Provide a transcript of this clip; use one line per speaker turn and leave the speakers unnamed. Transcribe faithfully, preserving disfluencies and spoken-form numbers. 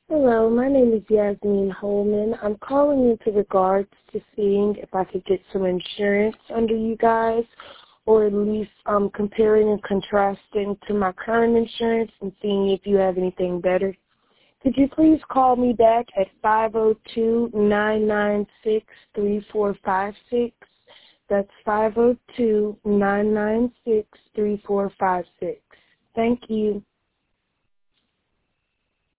Hello, my name is Yasmin Holman. I'm calling into regards to seeing if I could get some insurance under you guys, or at least um, comparing and contrasting to my current insurance and seeing if you have anything better. Could you please call me back at five oh two, nine nine six, three four five six? That's five oh two, nine nine six, three four five six. Thank you.